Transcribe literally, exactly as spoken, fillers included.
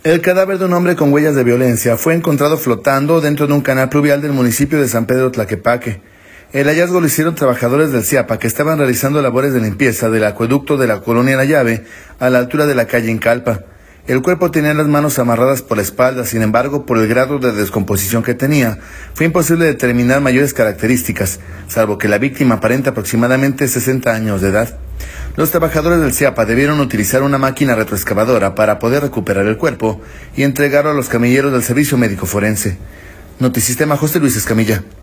El cadáver de un hombre con huellas de violencia fue encontrado flotando dentro de un canal pluvial del municipio de San Pedro Tlaquepaque. El hallazgo lo hicieron trabajadores del CIAPA que estaban realizando labores de limpieza del acueducto de la colonia La Llave a la altura de la calle Incalpa. El cuerpo tenía las manos amarradas por la espalda, sin embargo, por el grado de descomposición que tenía, fue imposible determinar mayores características, salvo que la víctima aparenta aproximadamente sesenta años de edad. Los trabajadores del CIAPA debieron utilizar una máquina retroexcavadora para poder recuperar el cuerpo y entregarlo a los camilleros del Servicio Médico Forense. Notisistema, José Luis Escamilla.